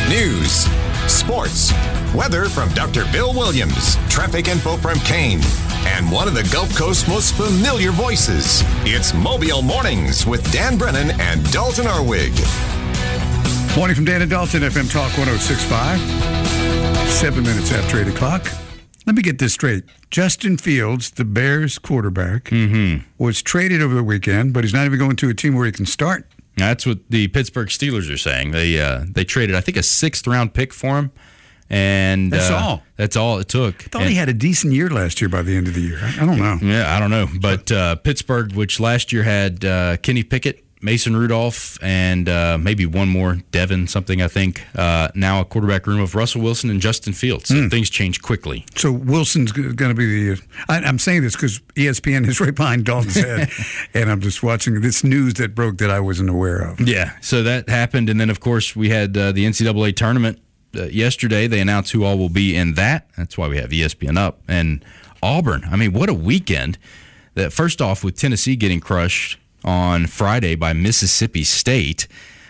News, sports, weather from Dr. Bill Williams, traffic info from Kane, and one of the Gulf Coast's most familiar voices. It's Mobile Mornings with Dan Brennan and Dalton Arwig. Morning from Dan and Dalton, FM Talk 106.5. 7 minutes after 8 o'clock. Let me get this straight. Justin Fields, the Bears quarterback, was traded over the weekend, but he's not even going to a team where he can start. That's what the Pittsburgh Steelers are saying. They traded, I think, a 6th-round pick for him. And that's all. That's all it took. I thought he had a decent year last year by the end of the year. I don't know. Yeah, I don't know. But Pittsburgh, which last year had Kenny Pickett, Mason Rudolph, and maybe one more, Devin something, I think. Now a quarterback room of Russell Wilson and Justin Fields. So things change quickly. So Wilson's going to be the I'm saying this because ESPN is right behind Dalton's head, and I'm just watching this news that broke that I wasn't aware of. Yeah, so that happened. And then, of course, we had the NCAA tournament yesterday. They announced who all will be in that. That's why we have ESPN up. And Auburn, I mean, what a weekend. That first off, with Tennessee getting crushed on Friday by Mississippi State.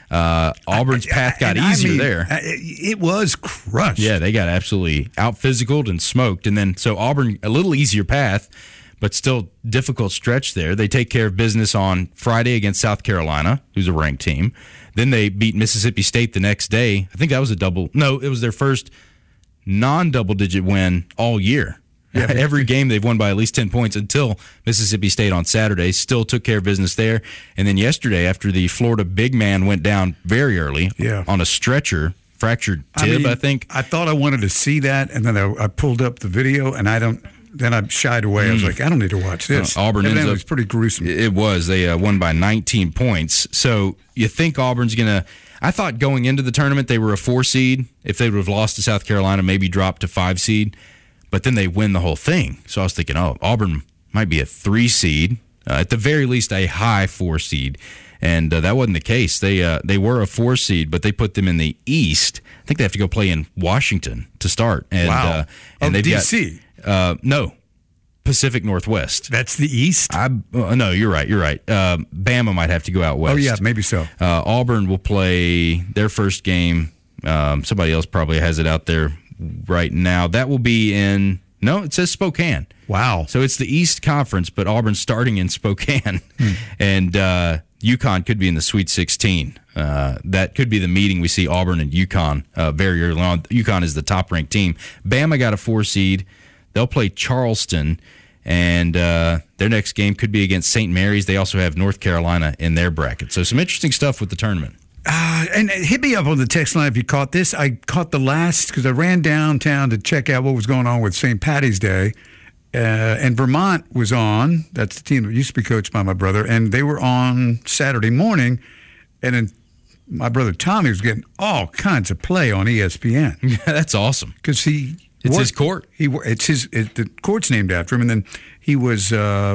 Auburn's path got easier there. It was crushed. Yeah, they got absolutely out-physicaled and smoked. And then, so Auburn, a little easier path, but still difficult stretch there. They take care of business on Friday against South Carolina, who's a ranked team. Then they beat Mississippi State the next day. I think that was it was their first non-double-digit win all year. Yeah, every game they've won by at least 10 points until Mississippi State on Saturday. Still took care of business there. And then yesterday, after the Florida big man went down very early on a stretcher, fractured tib, I think. I thought I wanted to see that, and then I pulled up the video, and then I shied away. I was like, I don't need to watch this. Auburn ends up, it was pretty gruesome. It was. They won by 19 points. So you think Auburn's going to – I thought going into the tournament they were a 4 seed. If they would have lost to South Carolina, maybe dropped to 5 seed. But then they win the whole thing. So I was thinking, Auburn might be a 3 seed, at the very least a high 4 seed. And that wasn't the case. They were a 4 seed, but they put them in the East. I think they have to go play in Washington to start. And, wow. And they've D.C.? No, Pacific Northwest. That's the East? No, you're right. Bama might have to go out west. Oh, yeah, maybe so. Auburn will play their first game. Somebody else probably has it out there right now. That will be it says Spokane. Wow. So it's the East Conference, but Auburn's starting in Spokane. And UConn could be in the Sweet 16. That could be the meeting we see Auburn and UConn very early on. UConn is the top-ranked team. Bama got a 4 seed. They'll play Charleston, and their next game could be against St. Mary's. They also have North Carolina in their bracket. So some interesting stuff with the tournament. And hit me up on the text line if you caught this. I caught the last because I ran downtown to check out what was going on with St. Patty's Day. And Vermont was on. That's the team that used to be coached by my brother. And they were on Saturday morning. And then my brother Tommy was getting all kinds of play on ESPN. Yeah, that's awesome. Because it's his court. The court's named after him. And then he was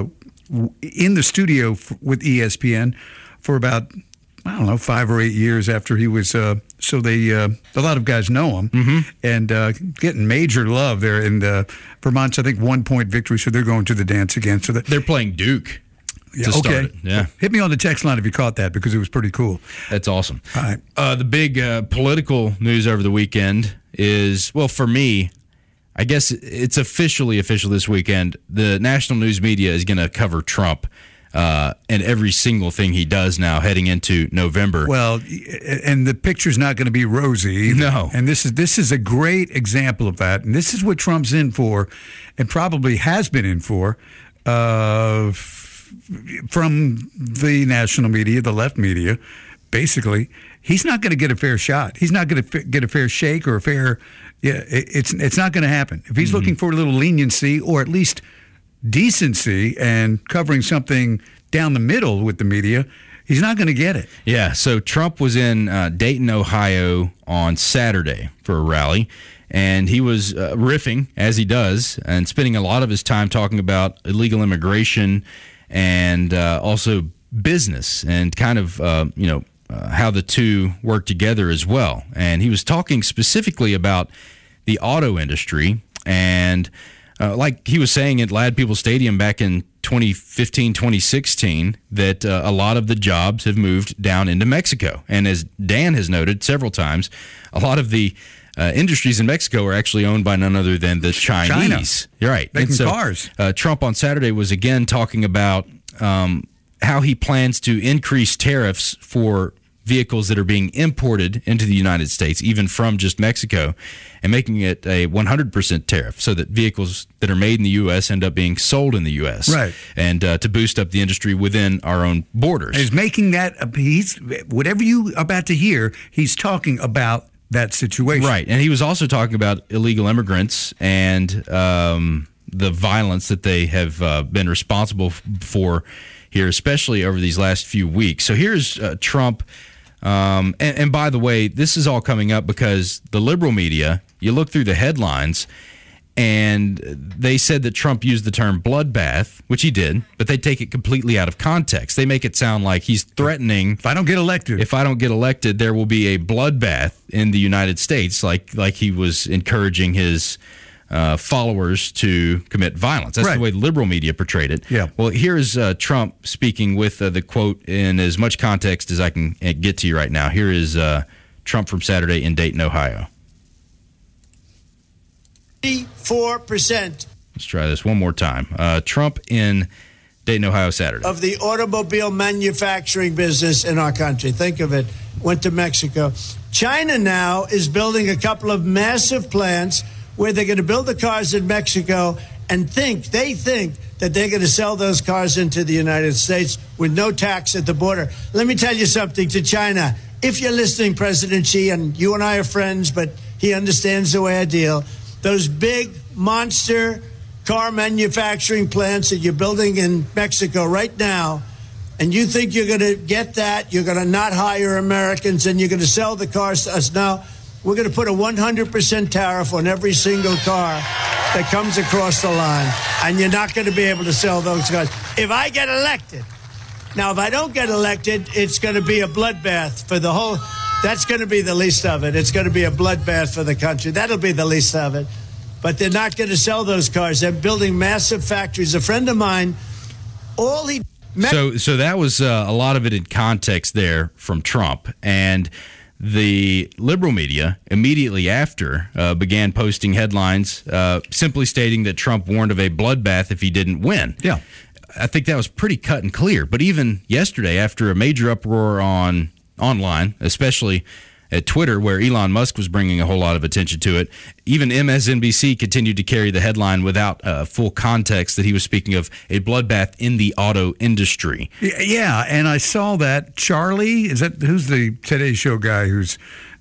in the studio with ESPN for about 5 or 8 years after he was. A lot of guys know him, and getting major love there in Vermont's, I think, 1-point victory. So they're going to the dance again. So they're playing Duke. Yeah, okay. Yeah. Hit me on the text line if you caught that because it was pretty cool. That's awesome. All right. The big political news over the weekend is, well, for me, I guess it's official this weekend. The national news media is going to cover Trump. And every single thing he does now heading into November. Well, and the picture's not going to be rosy either. No. And this is a great example of that. And this is what Trump's in for and probably has been in for from the national media, the left media. Basically, he's not going to get a fair shot. He's not going to get a fair shake or a fair it's not going to happen. If he's looking for a little leniency or at least decency and covering something down the middle with the media, he's not going to get it. Yeah, so Trump was in Dayton, Ohio on Saturday for a rally, and he was riffing, as he does, and spending a lot of his time talking about illegal immigration and also business and kind of, how the two work together as well. And he was talking specifically about the auto industry and like he was saying at Lad People Stadium back in 2015, 2016 that a lot of the jobs have moved down into Mexico. And as Dan has noted several times, a lot of the industries in Mexico are actually owned by none other than the Chinese. You're right. Making cars. Trump on Saturday was again talking about how he plans to increase tariffs for vehicles that are being imported into the United States, even from just Mexico, and making it a 100% tariff so that vehicles that are made in the U.S. end up being sold in the U.S. Right. And to boost up the industry within our own borders. He's making that, whatever you are about to hear, he's talking about that situation. Right. And he was also talking about illegal immigrants and the violence that they have been responsible for here, especially over these last few weeks. So here's Trump. And by the way, this is all coming up because the liberal media, you look through the headlines, and they said that Trump used the term bloodbath, which he did, but they take it completely out of context. They make it sound like he's threatening, if I don't get elected, there will be a bloodbath in the United States, like he was encouraging his followers to commit violence. That's the way the liberal media portrayed it. Yeah. Well, here's Trump speaking with the quote in as much context as I can get to you right now. Here is Trump from Saturday in Dayton, Ohio. 84%. Let's try this one more time. Trump in Dayton, Ohio, Saturday. Of the automobile manufacturing business in our country. Think of it. Went to Mexico. China now is building a couple of massive plants where they're going to build the cars in Mexico and they think that they're going to sell those cars into the United States with no tax at the border. Let me tell you something to China. If you're listening, President Xi, and you and I are friends, but he understands the way I deal, those big monster car manufacturing plants that you're building in Mexico right now, and you think you're going to get that, you're going to not hire Americans, and you're going to sell the cars to us now, we're going to put a 100% tariff on every single car that comes across the line, and you're not going to be able to sell those cars. If I get elected, now if I don't get elected, it's going to be a bloodbath for the whole, that's going to be the least of it. It's going to be a bloodbath for the country. That'll be the least of it. But they're not going to sell those cars. They're building massive factories. A friend of mine, So that was a lot of it in context there from Trump. And the liberal media immediately after began posting headlines simply stating that Trump warned of a bloodbath if he didn't win. Yeah. I think that was pretty cut and clear. But even yesterday, after a major uproar online, especially at Twitter, where Elon Musk was bringing a whole lot of attention to it, even MSNBC continued to carry the headline without full context that he was speaking of a bloodbath in the auto industry. Yeah, and I saw that. Charlie, who's the Today Show guy who's,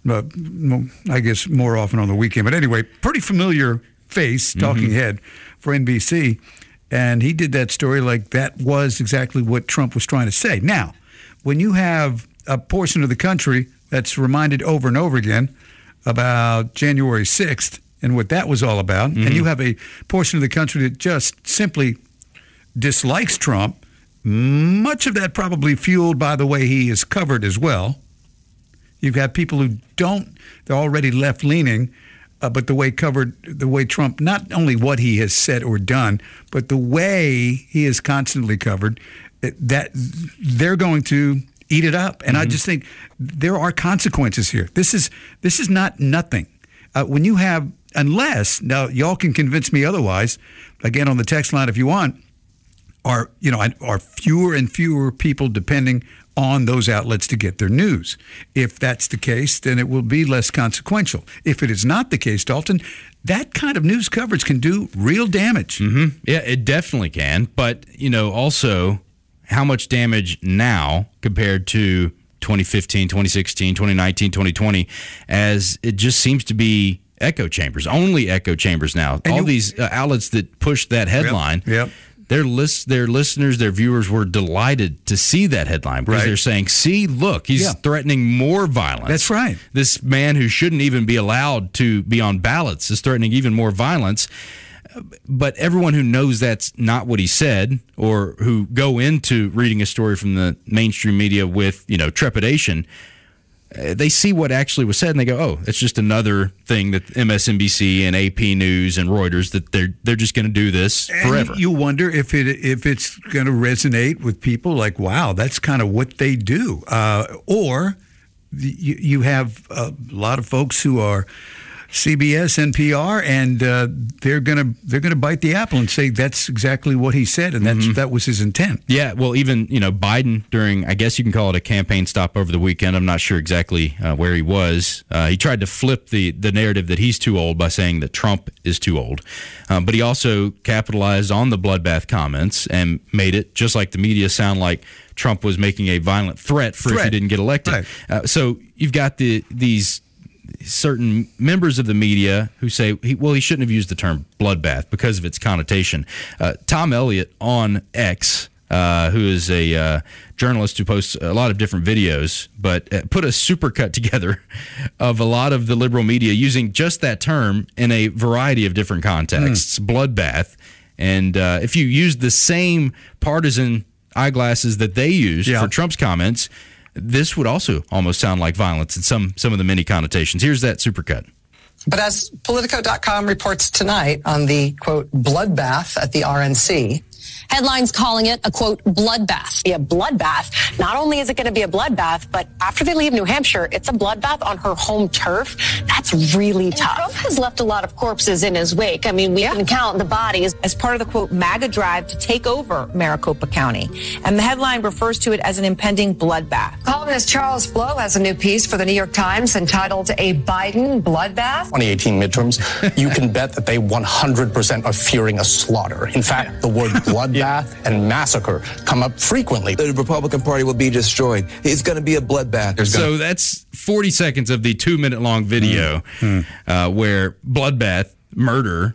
I guess, more often on the weekend. But anyway, pretty familiar face, talking head for NBC. And he did that story like that was exactly what Trump was trying to say. Now, when you have a portion of the country that's reminded over and over again about January 6th and what that was all about, and you have a portion of the country that just simply dislikes Trump, much of that probably fueled by the way he is covered as well. You've got people who they're already left-leaning, but the way Trump, not only what he has said or done, but the way he is constantly covered, that they're going to eat it up. And I just think there are consequences here. This is not nothing. When you have, unless, now y'all can convince me otherwise, again on the text line if you want, are fewer and fewer people depending on those outlets to get their news. If that's the case, then it will be less consequential. If it is not the case, Dalton, that kind of news coverage can do real damage. Yeah, it definitely can. But, also how much damage now compared to 2015, 2016, 2019, 2020, as it just seems to be echo chambers, only echo chambers now. And all these outlets that push that headline, their listeners, their viewers were delighted to see that headline because they're saying, see, look, he's threatening more violence. That's right. This man who shouldn't even be allowed to be on ballots is threatening even more violence. But everyone who knows that's not what he said, or who go into reading a story from the mainstream media with, trepidation, they see what actually was said and they go, oh, it's just another thing that MSNBC and AP News and Reuters, that they're just going to do this forever. And you wonder if it's going to resonate with people like, wow, that's kind of what they do. Or you have a lot of folks who are CBS, NPR, and they're gonna bite the apple and say that's exactly what he said, and that was his intent. Yeah, well, even Biden during, I guess you can call it a campaign stop over the weekend. I'm not sure exactly where he was. He tried to flip the narrative that he's too old by saying that Trump is too old, but he also capitalized on the bloodbath comments and made it, just like the media, sound like Trump was making a violent threat if he didn't get elected. Right. So you've got these certain members of the media who say, he shouldn't have used the term bloodbath because of its connotation. Tom Elliott on X, who is a journalist who posts a lot of different videos, but put a supercut together of a lot of the liberal media using just that term in a variety of different contexts, bloodbath. And if you use the same partisan eyeglasses that they used for Trump's comments, this would also almost sound like violence in some of the many connotations. Here's that supercut. But as Politico.com reports tonight on the, quote, bloodbath at the RNC, headlines calling it a, quote, bloodbath. Be a bloodbath. Not only is it going to be a bloodbath, but after they leave New Hampshire, it's a bloodbath on her home turf. That's really tough. Trump has left a lot of corpses in his wake. I mean, we can count the bodies. As part of the, quote, MAGA drive to take over Maricopa County. And the headline refers to it as an impending bloodbath. Columnist Charles Blow has a new piece for the New York Times entitled A Biden Bloodbath. 2018 midterms, you can bet that they 100% are fearing a slaughter. In fact, the word bloodbath and massacre come up frequently. The Republican Party will be destroyed. It's going to be a bloodbath. So that's 40 seconds of the 2-minute-long video where bloodbath, murder,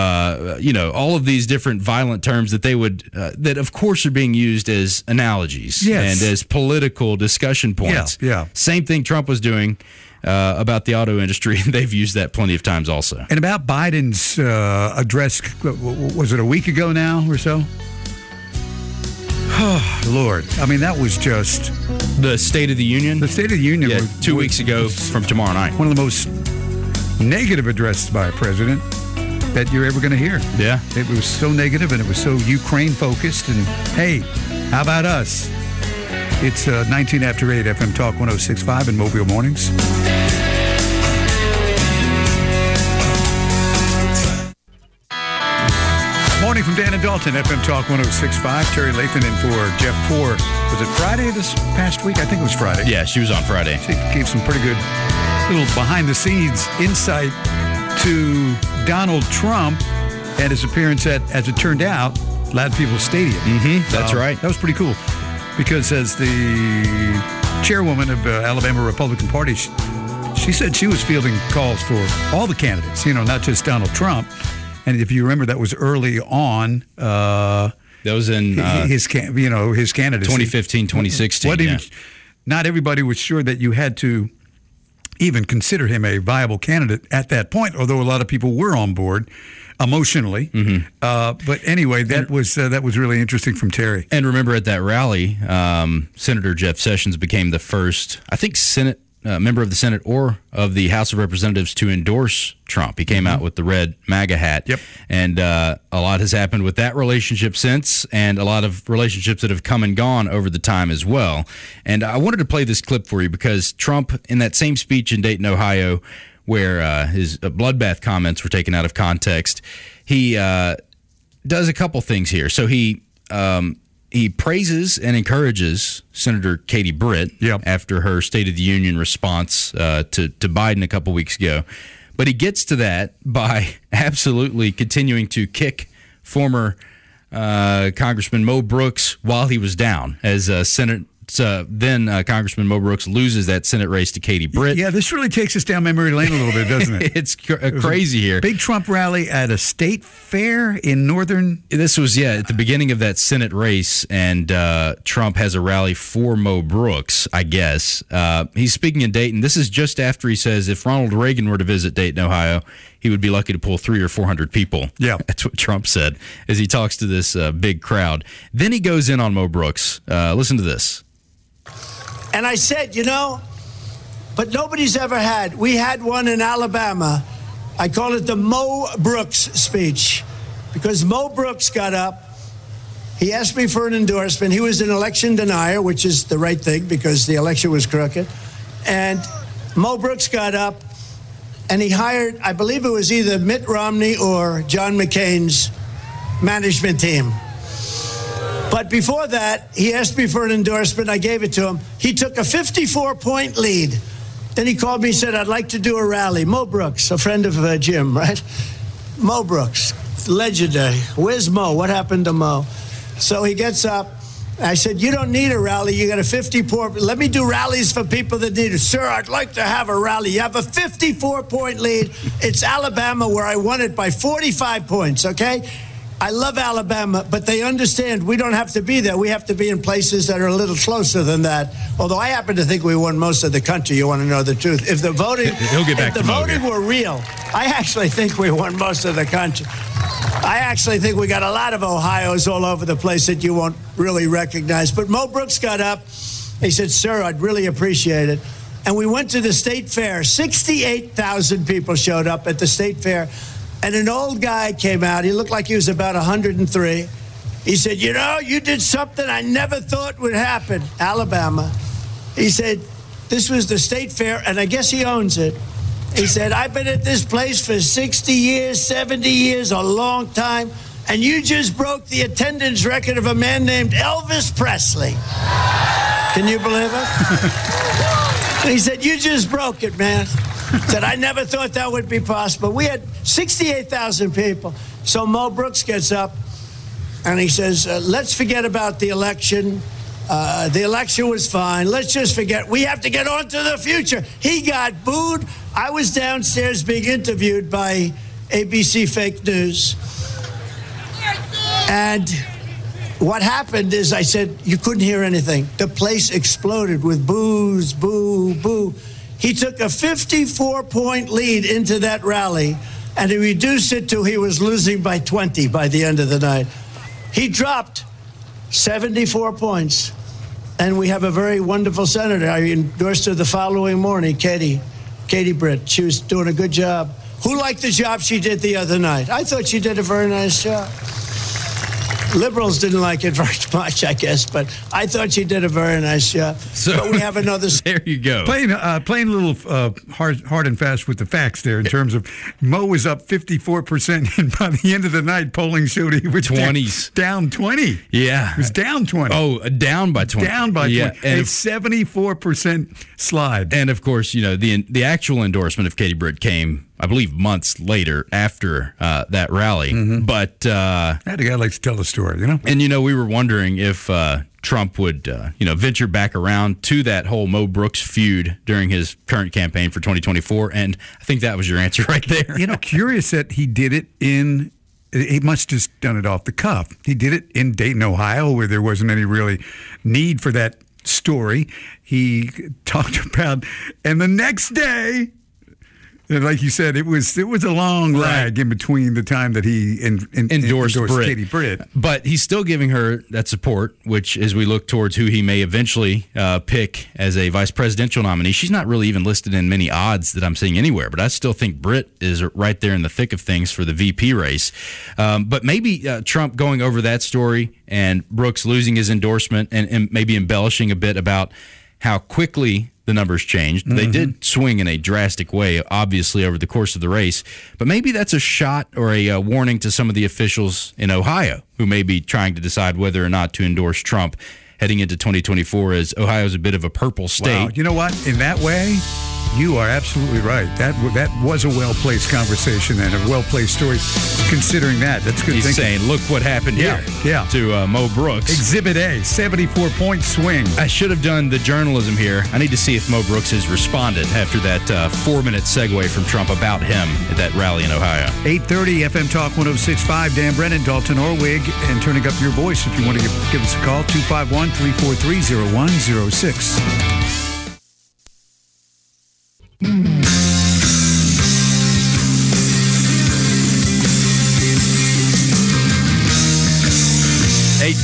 all of these different violent terms that they would, that of course are being used as analogies and as political discussion points. Yeah. Same thing Trump was doing about the auto industry. They've used that plenty of times also. And about Biden's address, was it a week ago now or so? Oh, Lord. I mean, that was just... The State of the Union? The State of the Union. Yeah, 2 weeks ago from tomorrow night. One of the most negative addresses by a president that you're ever going to hear. Yeah. It was so negative and it was so Ukraine-focused. And, hey, how about us? It's 19 after 8, FM Talk 106.5 in Mobile Mornings. Morning from Dan and Dalton, FM Talk 106.5. Terry Lathan in for Jeff Poore. Was it Friday this past week? I think it was Friday. Yeah, she was on Friday. She gave some pretty good little behind-the-scenes insight to Donald Trump and his appearance at, as it turned out, Loud People Stadium. That's right. That was pretty cool because as the chairwoman of Alabama Republican Party, she said she was fielding calls for all the candidates, not just Donald Trump. And if you remember, that was early on. That was in his candidacy. 2015, 2016. Not everybody was sure that you had to even consider him a viable candidate at that point, although a lot of people were on board emotionally. But anyway, that was really interesting from Terry. And remember at that rally, Senator Jeff Sessions became the first, I think, Senate member of the Senate or of the House of Representatives to endorse Trump. He came out with the red MAGA hat. Yep. And a lot has happened with that relationship since, and a lot of relationships that have come and gone over the time as well. And I wanted to play this clip for you because Trump, in that same speech in Dayton, Ohio, where his bloodbath comments were taken out of context, he does a couple things here. So he praises and encourages Senator Katie Britt after her State of the Union response to Biden a couple weeks ago. But he gets to that by absolutely continuing to kick former Congressman Mo Brooks while he was down as then Congressman Mo Brooks loses that Senate race to Katie Britt. Yeah, this really takes us down memory lane a little bit, doesn't it? It's crazy here. Big Trump rally at a state fair in northern... This was, at the beginning of that Senate race, and Trump has a rally for Mo Brooks, I guess. He's speaking in Dayton. This is just after he says if Ronald Reagan were to visit Dayton, Ohio, he would be lucky to pull 300 or 400 people. Yeah. That's what Trump said as he talks to this big crowd. Then he goes in on Mo Brooks. Listen to this. And I said, but nobody's ever had. We had one in Alabama. I call it the Mo Brooks speech, because Mo Brooks got up. He asked me for an endorsement. He was an election denier, which is the right thing because the election was crooked. And Mo Brooks got up and he hired, I believe it was either Mitt Romney or John McCain's management team. But before that, he asked me for an endorsement. I gave it to him. He took a 54-point lead. Then he called me and said, I'd like to do a rally. Mo Brooks, a friend of Jim, right? Mo Brooks, legendary. Where's Mo? What happened to Mo? So he gets up. I said, you don't need a rally. You got a 54. Let me do rallies for people that need it. Sir, I'd like to have a rally. You have a 54-point lead. It's Alabama, where I won it by 45 points, okay? I love Alabama, but they understand we don't have to be there. We have to be in places that are a little closer than that. Although I happen to think we won most of the country. You want to know the truth? If the voting, He'll get back if the voting were real, I actually think we won most of the country. I actually think we got a lot of Ohios all over the place that you won't really recognize. But Mo Brooks got up. He said, sir, I'd really appreciate it. And we went to the state fair. 68,000 people showed up at the state fair. And an old guy came out. He looked like he was about 103. He said, you know, you did something I never thought would happen. Alabama. He said, this was the state fair, and I guess he owns it. He said, I've been at this place for 60 years, 70 years, a long time, and you just broke the attendance record of a man named Elvis Presley. Can you believe it? He said, you just broke it, man. Said, I never thought that would be possible. We had 68,000 people. So Mo Brooks gets up and he says, let's forget about the election. The election was fine. Let's just forget. We have to get on to the future. He got booed. I was downstairs being interviewed by ABC Fake News. And what happened is I said, you couldn't hear anything. The place exploded with boos, boo, boo. He took a 54-point lead into that rally, and he reduced it to he was losing by 20 by the end of the night. He dropped 74 points, and we have a very wonderful senator. I endorsed her the following morning, Katie Britt. She was doing a good job. Who liked the job she did the other night? I thought she did a very nice job. Liberals didn't like it very much, I guess, but I thought she did a very nice job. So but we have another. There you go. Playing a little hard and fast with the facts there in terms of Mo was up 54%, and by the end of the night, polling showed he was 20s. Down 20. Yeah. It was down 20. Oh, down by 20. Down by 20. Yeah. And a 74% slide. And, of course, you know, the actual endorsement of Katie Britt came, I believe, months later after that rally. Mm-hmm. But that guy likes to tell the story, you know? And, you know, we were wondering if Trump would, venture back around to that whole Mo Brooks feud during his current campaign for 2024. And I think that was your answer right there. You know, curious that he did it he must have just done it off the cuff. He did it in Dayton, Ohio, where there wasn't any really need for that story. He talked about, and the next day, like you said, it was a long lag in between the time that he endorsed Katie Britt. But he's still giving her that support, which as we look towards who he may eventually pick as a vice presidential nominee, she's not really even listed in many odds that I'm seeing anywhere. But I still think Britt is right there in the thick of things for the VP race. But maybe Trump going over that story and Brooks losing his endorsement and maybe embellishing a bit about how quickly the numbers changed. Mm-hmm. They did swing in a drastic way, obviously, over the course of the race. But maybe that's a shot or a warning to some of the officials in Ohio who may be trying to decide whether or not to endorse Trump heading into 2024, as Ohio's a bit of a purple state. Wow. You know what? In that way, you are absolutely right. That was a well-placed conversation and a well-placed story. Considering that, that's good. He's saying, look what happened here to Mo Brooks. Exhibit A, 74-point swing. I should have done the journalism here. I need to see if Mo Brooks has responded after that 4-minute segue from Trump about him at that rally in Ohio. 8:30 FM Talk 106.5. Dan Brennan, Dalton Orwig, and turning up your voice if you want to give us a call, 251-343-0106. Hey.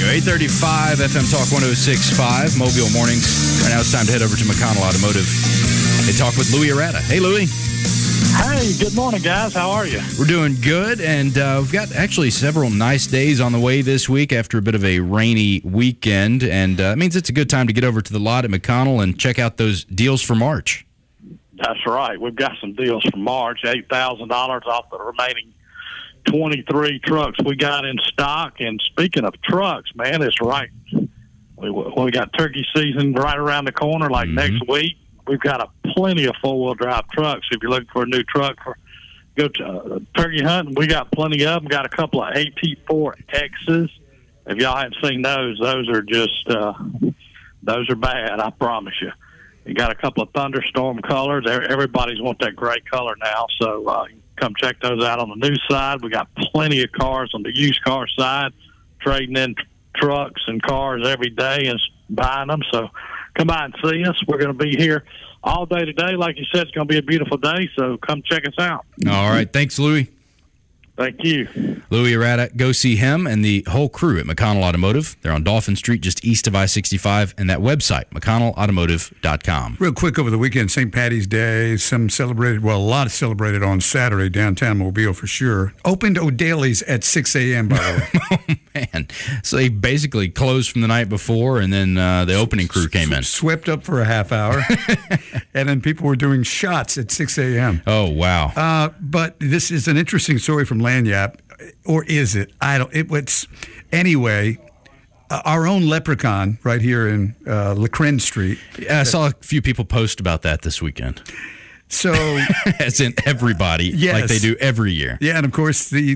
go. 835 FM Talk 106.5, Mobile Mornings. Right now it's time to head over to McConnell Automotive. They talk with Louis Arata. Hey, Louis. Hey, good morning, guys. How are you? We're doing good, and we've got actually several nice days on the way this week after a bit of a rainy weekend, and it means it's a good time to get over to the lot at McConnell and check out those deals for March. That's right. We've got some deals for March, $8,000 off the remaining 23 trucks we got in stock. And speaking of trucks, man, it's right. We got turkey season right around the corner, like next week. We've got plenty of four-wheel drive trucks. If you're looking for a new truck, go to turkey hunting. We got plenty of them. Got a couple of AT4Xs. If y'all haven't seen those are just those are bad. I promise you. You got a couple of thunderstorm colors. Everybody's want that gray color now, so come check those out on the new side. We got plenty of cars on the used car side, trading in trucks and cars every day and buying them. So come by and see us. We're going to be here all day today. Like you said, it's going to be a beautiful day, so come check us out. All right. Thanks, Louis. Thank you. Louis Arata, go see him and the whole crew at McConnell Automotive. They're on Dolphin Street, just east of I-65, and that website, McConnellAutomotive.com. Real quick, over the weekend, St. Patty's Day, a lot celebrated on Saturday, downtown Mobile for sure. Opened O'Daly's at 6 a.m., by the way. Oh, man. So they basically closed from the night before, and then the opening crew came in. Swept up for a half hour, and then people were doing shots at 6 a.m. Oh, wow. But this is an interesting story from Lagniappe, or is it? Anyway, our own Leprechaun right here in Lacren Street. I saw a few people post about that this weekend. So, as in everybody, yes, like they do every year. Yeah, and of course the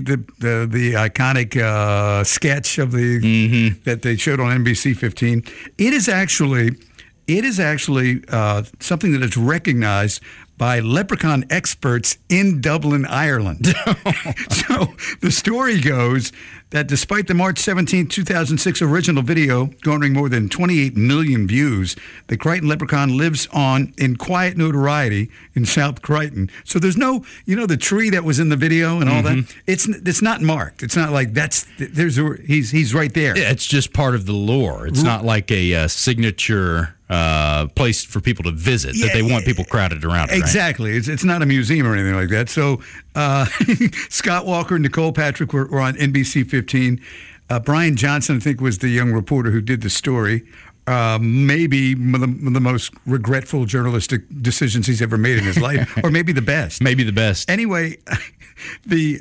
iconic sketch of that they showed on NBC 15. It is actually something that is recognized by leprechaun experts in Dublin, Ireland. So the story goes that despite the March 17, 2006 original video garnering more than 28 million views, the Crichton Leprechaun lives on in quiet notoriety in South Crichton. So there's no, the tree that was in the video and all that. It's not marked. It's not like he's right there. Yeah, it's just part of the lore. It's not like a signature place for people to visit that they want people crowded around. Exactly. Right? It's not a museum or anything like that. So Scott Walker and Nicole Patrick were on NBC 15. Brian Johnson, I think, was the young reporter who did the story. Maybe one of the most regretful journalistic decisions he's ever made in his life, or maybe the best. Maybe the best. Anyway, this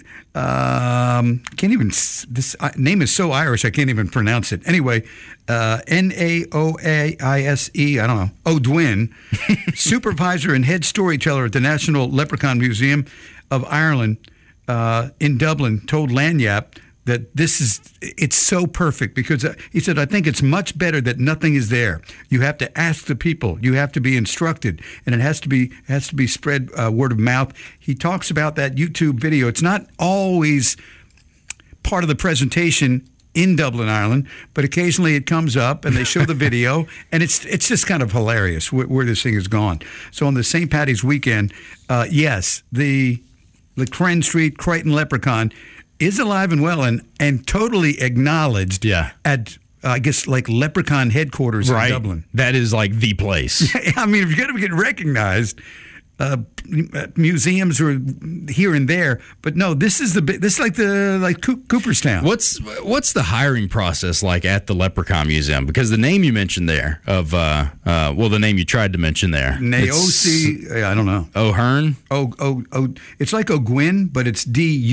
name is so Irish I can't even pronounce it. Anyway, Naoise, I don't know, O'Dwyn, supervisor and head storyteller at the National Leprechaun Museum of Ireland in Dublin, told Lagniappe that it's so perfect because he said, I think it's much better that nothing is there. You have to ask the people. You have to be instructed, and it has to be spread word of mouth. He talks about that YouTube video. It's not always part of the presentation in Dublin, Ireland, but occasionally it comes up and they show the video, and it's just kind of hilarious where this thing has gone. So on the St. Paddy's weekend, yes, the Lacren Street Crichton Leprechaun is alive and well and totally acknowledged at, I guess, like Leprechaun headquarters in Dublin. That is like the place. I mean, if you're going to get recognized, museums are here and there, but no, this is like Cooperstown. What's the hiring process like at the Leprechaun Museum? Because the name you mentioned there of the name you tried to mention there, Naoise, I don't know, O'Hearn. It's like O'Gwyn, but it's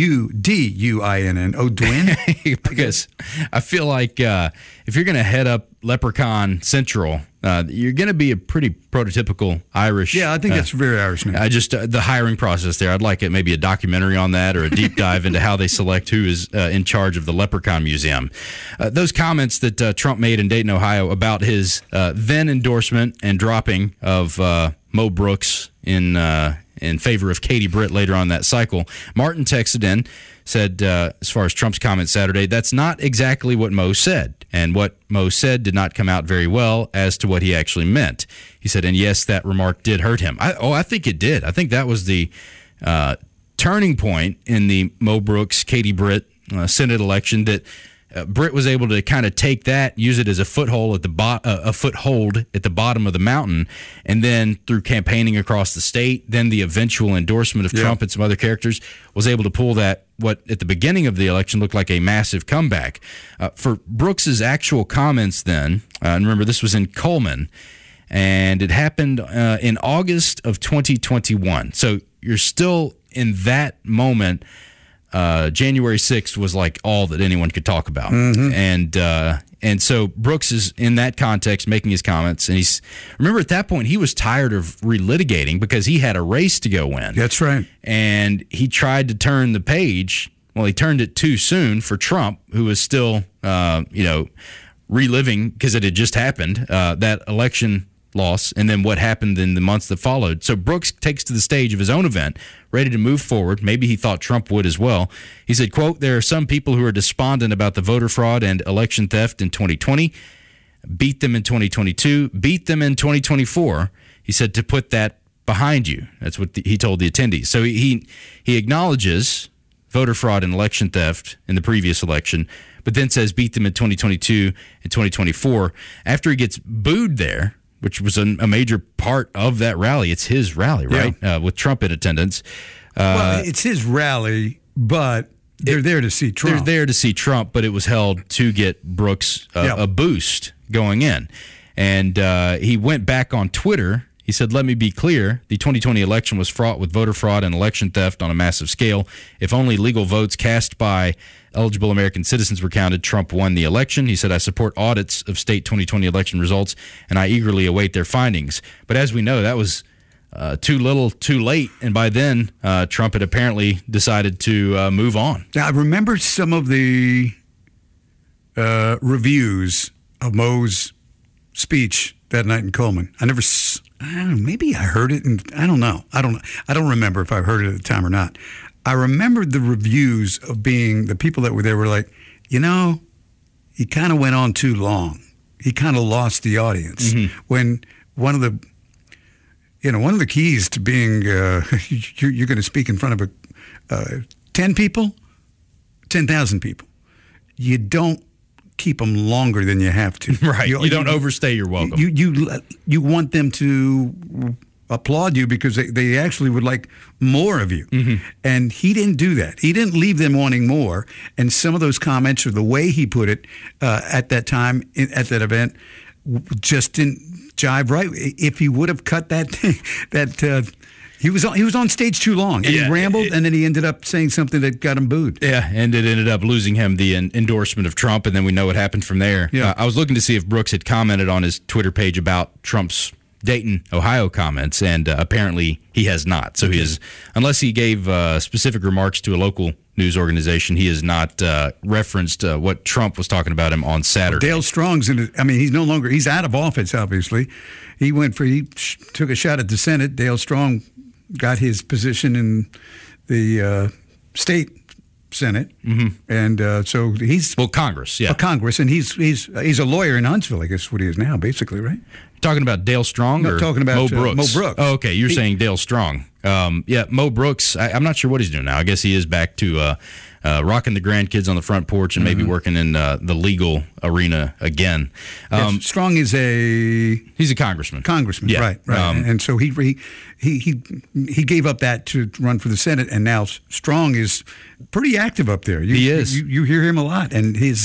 Duinn, O'Dwyn. Because I feel like if you're going to head up Leprechaun Central, you're going to be a pretty prototypical Irish. Yeah, I think that's very Irish name. The hiring process there, I'd like maybe a documentary on that or a deep dive into how they select who is in charge of the Leprechaun Museum. Those comments that Trump made in Dayton, Ohio about his then endorsement and dropping of Mo Brooks in favor of Katie Britt later on that cycle. Martin texted in, said, as far as Trump's comment Saturday, that's not exactly what Mo said. And what Mo said did not come out very well as to what he actually meant. He said, and yes, that remark did hurt him. I think it did. I think that was the turning point in the Mo Brooks, Katie Britt Senate election that Britt was able to kind of take that, use it as a foothold at the bottom of the mountain, and then through campaigning across the state, then the eventual endorsement of Trump and some other characters, was able to pull that, what at the beginning of the election looked like a massive comeback. For Brooks's actual comments then, and remember this was in Coleman, and it happened in August of 2021. So you're still in that moment. January 6th was like all that anyone could talk about. And so Brooks is in that context making his comments. And remember at that point, he was tired of relitigating because he had a race to go win. That's right. And he tried to turn the page. Well, he turned it too soon for Trump, who was still, reliving, because it had just happened, that election loss, and then what happened in the months that followed. So Brooks takes to the stage of his own event, ready to move forward. Maybe he thought Trump would as well. He said, quote, "There are some people who are despondent about the voter fraud and election theft in 2020. Beat them in 2022. Beat them in 2024. He said to put that behind you. That's what he told the attendees. So he acknowledges voter fraud and election theft in the previous election, but then says beat them in 2022 and 2024. After he gets booed there, which was a major part of that rally. It's his rally, right? With Trump in attendance. Well, it's his rally, but they're there to see Trump. They're there to see Trump, but it was held to get Brooks a boost going in. And he went back on Twitter. He said, "Let me be clear. The 2020 election was fraught with voter fraud and election theft on a massive scale. If only legal votes cast by eligible American citizens were counted, Trump won the election." He said, "I support audits of state 2020 election results, and I eagerly await their findings." But as we know, that was too little, too late. And by then, Trump had apparently decided to move on. Now, I remember some of the reviews of Mo's speech that night in Coleman. I don't know, maybe I heard it, and I don't know. I don't remember if I heard it at the time or not. I remembered the reviews of being the people that were there were like, he kind of went on too long. He kind of lost the audience. When one of the keys to being you're going to speak in front of 10 people, 10,000 people. You don't keep them longer than you have to. Right. You don't overstay your welcome. You want them to applaud you because they actually would like more of you. And he didn't do that. He didn't leave them wanting more. And some of those comments or the way he put it at that time at that event just didn't jive right. If he would have cut that he was on stage too long, and he rambled, and then he ended up saying something that got him booed. Yeah, and it ended up losing him the endorsement of Trump, and then we know what happened from there. Yeah. I was looking to see if Brooks had commented on his Twitter page about Trump's Dayton, Ohio comments, and apparently he has not. So he is, unless he gave specific remarks to a local news organization, he has not referenced what Trump was talking about him on Saturday. Dale Strong's he's out of office, obviously. He took a shot at the Senate. Dale Strong got his position in the state Senate, and so he's Congress, Congress, and he's a lawyer in Huntsville. I guess what he is now, basically, right? Talking about Dale Strong, or talking about Mo Brooks? Mo Brooks. Oh, okay, you're saying Dale Strong. Mo Brooks. I'm not sure what he's doing now. I guess he is back to rocking the grandkids on the front porch and maybe working in the legal arena again. Strong is he's a congressman. Yeah. Right. And so he gave up that to run for the Senate, and now Strong is pretty active up there. He is. You hear him a lot, and his.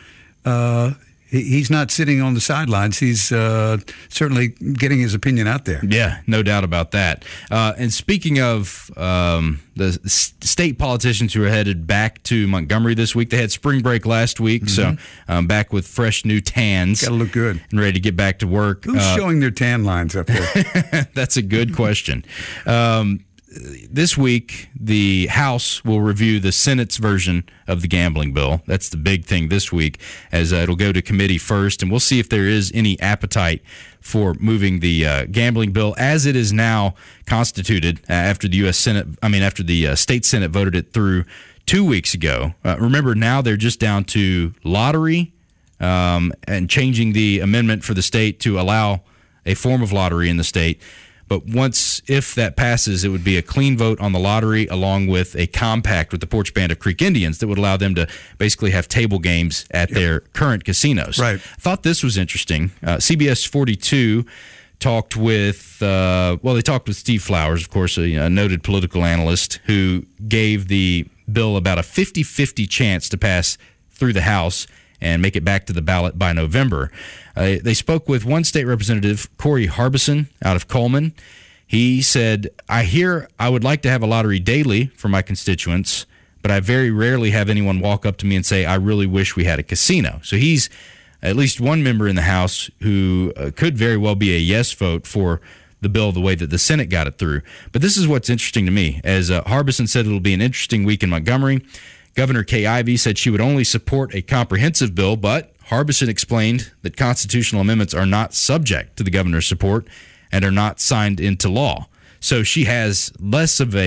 He's not sitting on the sidelines. He's certainly getting his opinion out there. Yeah, no doubt about that. And speaking of the state politicians who are headed back to Montgomery this week, they had spring break last week, so back with fresh new tans. Got to look good. And ready to get back to work. Who's showing their tan lines up there? That's a good question. This week, the House will review the Senate's version of the gambling bill. That's the big thing this week, as it'll go to committee first, and we'll see if there is any appetite for moving the gambling bill as it is now constituted after the after the state Senate voted it through 2 weeks ago. Remember, now they're just down to lottery and changing the amendment for the state to allow a form of lottery in the state. But if that passes, it would be a clean vote on the lottery along with a compact with the Porch Band of Creek Indians that would allow them to basically have table games at their current casinos. Right. I thought this was interesting. CBS 42 talked with, they talked with Steve Flowers, of course, a noted political analyst who gave the bill about a 50-50 chance to pass through the House and make it back to the ballot by November. They spoke with one state representative, Corey Harbison, out of Coleman. He said, I would like to have a lottery daily for my constituents, but I very rarely have anyone walk up to me and say, I really wish we had a casino. So he's at least one member in the House who could very well be a yes vote for the bill the way that the Senate got it through. But this is what's interesting to me. As Harbison said, it'll be an interesting week in Montgomery. Governor Kay Ivey said she would only support a comprehensive bill, but Harbison explained that constitutional amendments are not subject to the governor's support and are not signed into law. So she has less of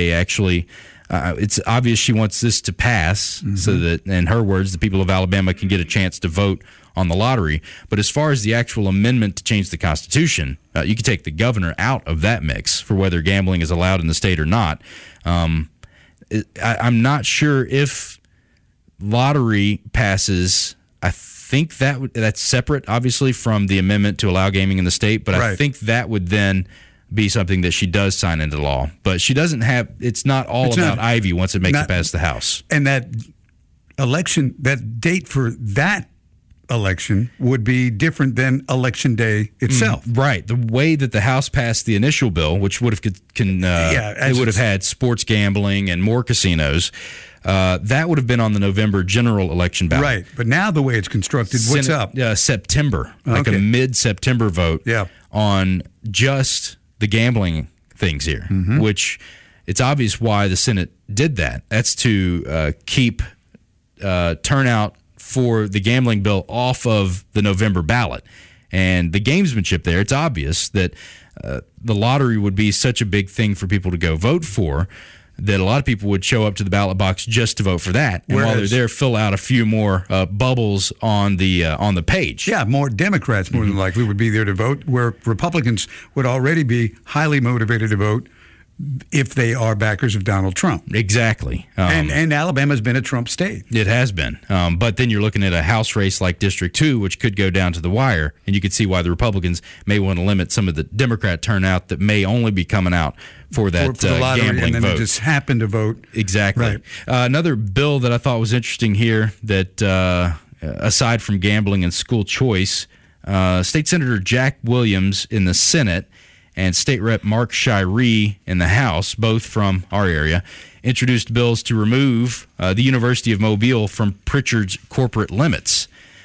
it's obvious she wants this to pass so that, in her words, the people of Alabama can get a chance to vote on the lottery. But as far as the actual amendment to change the Constitution, you could take the governor out of that mix for whether gambling is allowed in the state or not. I'm not sure if lottery passes. I think that's separate, obviously, from the amendment to allow gaming in the state, but I think that would then be something that she does sign into law. But she doesn't have, it's not all about Ivy once it makes it past the House. And that election, that date for that election would be different than Election Day itself. Right. The way that the House passed the initial bill, which would have it would have had sports gambling and more casinos, that would have been on the November general election ballot. Right. But now the way it's constructed, what's up? September, like a mid-September vote on just the gambling things here, which it's obvious why the Senate did that. That's to keep turnout for the gambling bill off of the November ballot. And the gamesmanship there, it's obvious that the lottery would be such a big thing for people to go vote for that a lot of people would show up to the ballot box just to vote for that. And while they're there, fill out a few more bubbles on the page. Yeah, more Democrats more than likely would be there to vote, where Republicans would already be highly motivated to vote if they are backers of Donald Trump. Exactly. And Alabama's been a Trump state. It has been. But then you're looking at a House race like District 2, which could go down to the wire, and you could see why the Republicans may want to limit some of the Democrat turnout that may only be coming out for that for the lottery, gambling and then vote. Just happen to vote. Exactly. Right. Another bill that I thought was interesting here that, aside from gambling and school choice, State Senator Jack Williams in the Senate and State Rep Mark Shiree in the House, both from our area, introduced bills to remove the University of Mobile from Pritchard's corporate limits.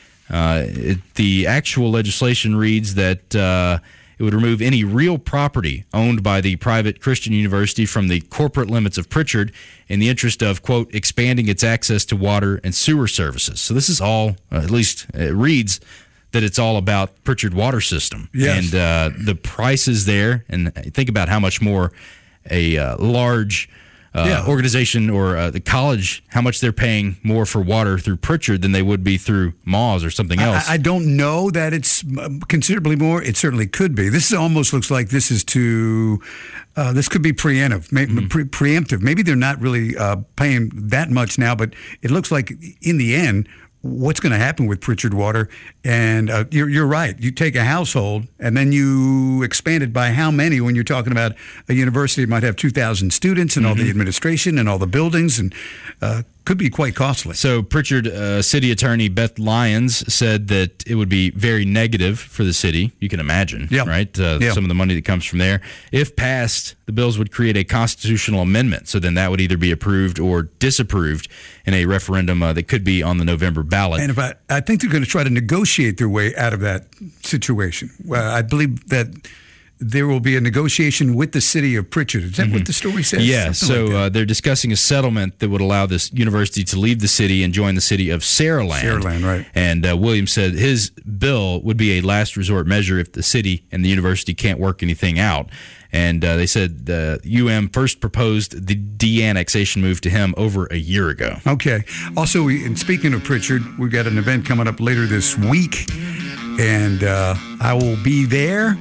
The actual legislation reads that it would remove any real property owned by the private Christian university from the corporate limits of Pritchard in the interest of, quote, expanding its access to water and sewer services. So this is all, at least it reads, that it's all about Pritchard water system. Yes. And the prices there, and think about how much more a large organization or the college, how much they're paying more for water through Pritchard than they would be through Moss or something else. I don't know that it's considerably more. It certainly could be. This almost looks like this is this could be preemptive. Preemptive. Maybe they're not really paying that much now, but it looks like in the end, what's going to happen with Pritchard Water. And you're right. You take a household and then you expand it by how many when you're talking about a university that might have 2,000 students and all the administration and all the buildings, and could be quite costly. So Pritchard City Attorney Beth Lyons said that it would be very negative for the city. You can imagine, right? Some of the money that comes from there. If passed, the bills would create a constitutional amendment. So then that would either be approved or disapproved in a referendum that could be on the November ballot. And I think they're going to try to negotiate their way out of that situation. Well, I believe that there will be a negotiation with the city of Pritchard. Is that what the story says? Yeah, so they're discussing a settlement that would allow this university to leave the city and join the city of Saraland. Saraland, right. And Williams said his bill would be a last resort measure if the city and the university can't work anything out. And they said UM first proposed the de-annexation move to him over a year ago. Okay. Also, and speaking of Pritchard, we've got an event coming up later this week, and I will be there.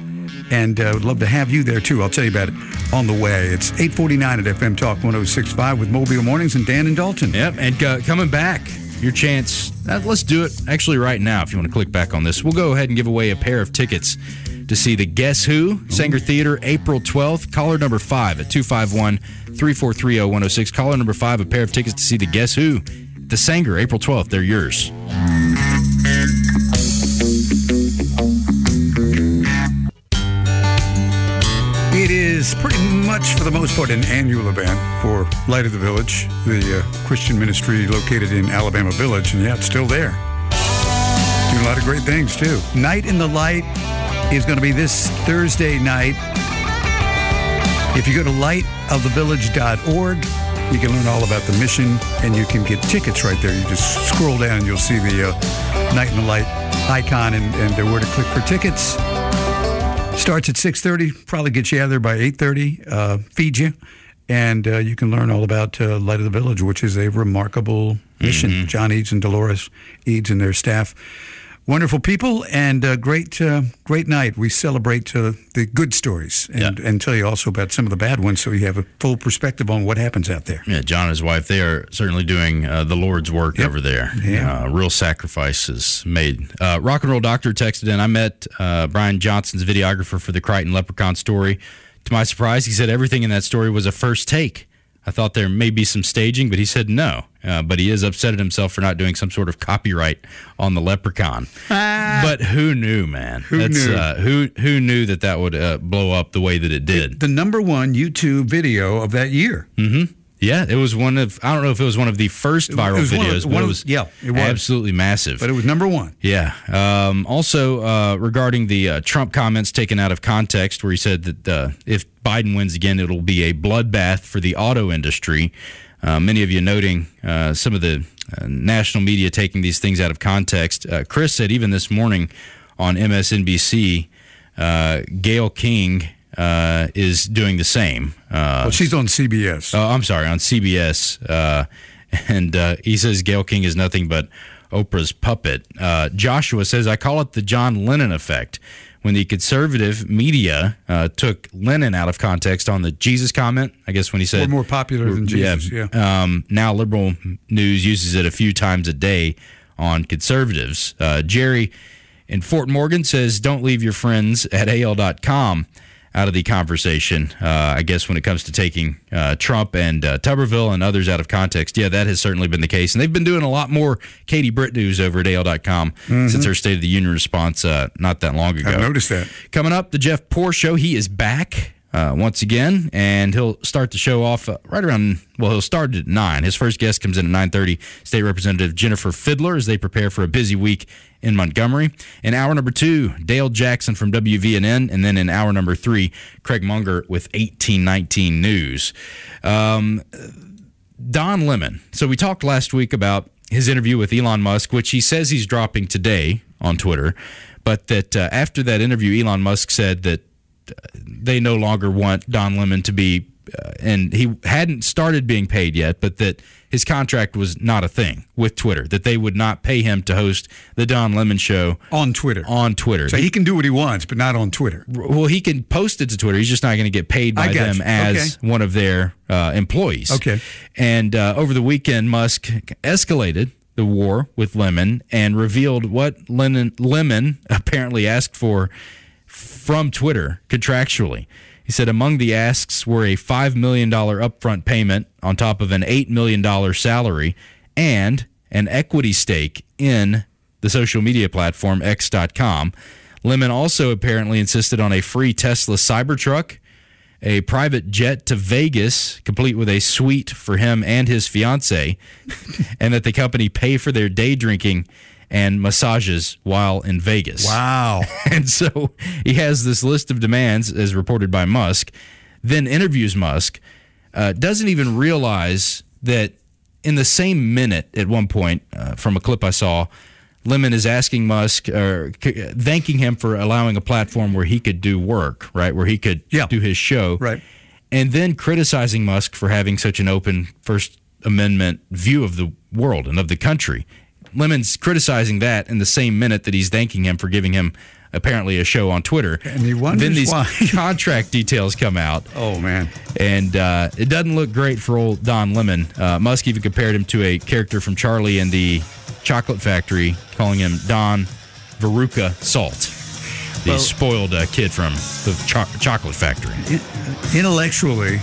And would love to have you there, too. I'll tell you about it on the way. It's 8:49 at FM Talk 106.5 with Mobile Mornings and Dan and Dalton. Yep, and coming back, your chance. Let's do it actually right now if you want to click back on this. We'll go ahead and give away a pair of tickets to see the Guess Who, Sanger Theater, April 12th. Caller number 5 at 251-3430-106. Caller number 5, a pair of tickets to see the Guess Who, the Sanger, April 12th. They're yours. It is pretty much, for the most part, an annual event for Light of the Village, the Christian ministry located in Alabama Village, and it's still there. Doing a lot of great things, too. Night in the Light is going to be this Thursday night. If you go to lightofthevillage.org, you can learn all about the mission, and you can get tickets right there. You just scroll down, and you'll see the Night in the Light icon and where to click for tickets. Starts at 6:30, probably gets you out there by 8:30, feed you, and you can learn all about Light of the Village, which is a remarkable mission. John Eads and Dolores Eads and their staff. Wonderful people, and great night. We celebrate the good stories and tell you also about some of the bad ones, so you have a full perspective on what happens out there. Yeah, John and his wife, they are certainly doing the Lord's work over there. Yeah. Real sacrifices made. Rock and Roll Doctor texted in, I met Brian Johnson's videographer for the Crichton Leprechaun story. To my surprise, he said everything in that story was a first take. I thought there may be some staging, but he said no. But he is upset at himself for not doing some sort of copyright on the Leprechaun. But who knew, man? Who knew that would blow up the way that it did? The number one YouTube video of that year. Mm-hmm. Yeah, it was one of, I don't know if it was one of the first viral videos, but it was absolutely massive. But it was number one. Yeah. Also, regarding the Trump comments taken out of context, where he said that if Biden wins again, it'll be a bloodbath for the auto industry. Many of you noting some of the national media taking these things out of context. Chris said even this morning on MSNBC, Gayle King is doing the same. Well, she's on CBS. I'm sorry, on CBS. And he says Gayle King is nothing but Oprah's puppet. Joshua says, I call it the John Lennon effect. When the conservative media took Lennon out of context on the Jesus comment, I guess when he said... We're more popular than Jesus, now liberal news uses it a few times a day on conservatives. Jerry in Fort Morgan says, don't leave your friends at AL.com out of the conversation, I guess, when it comes to taking Trump and Tuberville and others out of context. Yeah, that has certainly been the case. And they've been doing a lot more Katie Britt news over at AL.com since her State of the Union response not that long ago. I noticed that. Coming up, the Jeff Poor Show. He is back once again, and he'll start the show off right around, he'll start at 9. His first guest comes in at 9:30, State Representative Jennifer Fidler, as they prepare for a busy week in Montgomery. In hour number 2, Dale Jackson from WVNN, and then in hour number 3, Craig Munger with 1819 News. Don Lemon. So we talked last week about his interview with Elon Musk, which he says he's dropping today on Twitter, but that after that interview, Elon Musk said that they no longer want Don Lemon to be, and he hadn't started being paid yet, but that his contract was not a thing with Twitter, that they would not pay him to host the Don Lemon Show on Twitter. So he can do what he wants, but not on Twitter. Well, he can post it to Twitter. He's just not going to get paid by them as one of their employees. Okay. And over the weekend, Musk escalated the war with Lemon and revealed what Lemon apparently asked for from Twitter contractually. He said among the asks were a $5 million upfront payment on top of an $8 million salary and an equity stake in the social media platform X.com. Lemon also apparently insisted on a free Tesla Cybertruck, a private jet to Vegas, complete with a suite for him and his fiancée, and that the company pay for their day drinking and massages while in Vegas. Wow. And so he has this list of demands, as reported by Musk, then interviews Musk, doesn't even realize that in the same minute at one point, from a clip I saw, Lemon is asking Musk, or thanking him for allowing a platform where he could do work, right, where he could do his show, right, and then criticizing Musk for having such an open First Amendment view of the world and of the country. Lemon's criticizing that in the same minute that he's thanking him for giving him apparently a show on Twitter. And he wonders then these why. contract details come out. Oh, man. And it doesn't look great for old Don Lemon. Musk even compared him to a character from Charlie and the Chocolate Factory, calling him Don Veruca Salt, the spoiled kid from the Chocolate Factory. Intellectually,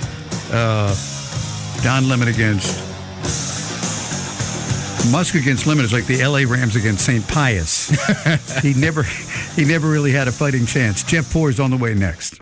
Don Lemon against Musk against Lemon is like the LA Rams against St. Pius. He never really had a fighting chance. Jeff Poor is on the way next.